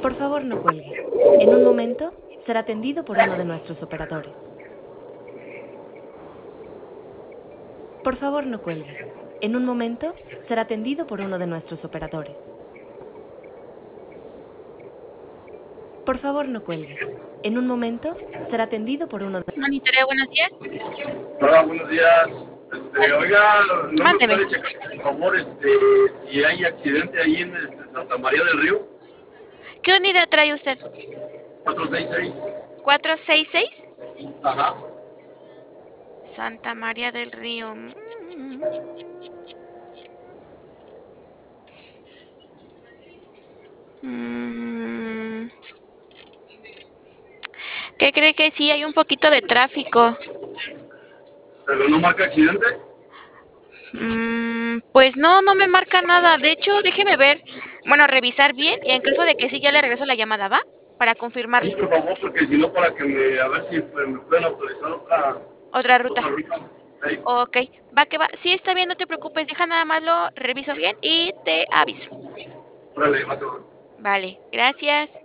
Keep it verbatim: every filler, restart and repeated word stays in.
Por favor, no cuelgue. En un momento será atendido por uno de nuestros operadores. Por favor, no cuelgue. En un momento será atendido por uno de nuestros operadores. Por favor, no cuelgue. En un momento será atendido por uno de... Monitoreo, buenos días. Hola, buenos días. Este, oiga, ¿no me Mándeme. puede checar, por favor, este, si hay accidente ahí en este, Santa María del Río? ¿Qué unidad trae usted? cuatro seis seis. ¿cuatro seis seis? Ajá. Santa María del Río. Mm. ¿Qué cree que sí? Hay un poquito de tráfico. ¿Pero no marca accidente? Mm, pues no, no me marca nada. De hecho, déjeme ver, bueno, revisar bien y en caso de que sí, ya le regreso la llamada, ¿va? Para Sí, confirmarle. por favor, porque si no, para que me, a ver si pues, me pueden autorizar otra, Otra ruta. otra ruta. Sí. Ok, va que va. Sí, está bien, no te preocupes. Deja nada más lo reviso bien y te aviso. Órale, va, todo. Vale, gracias.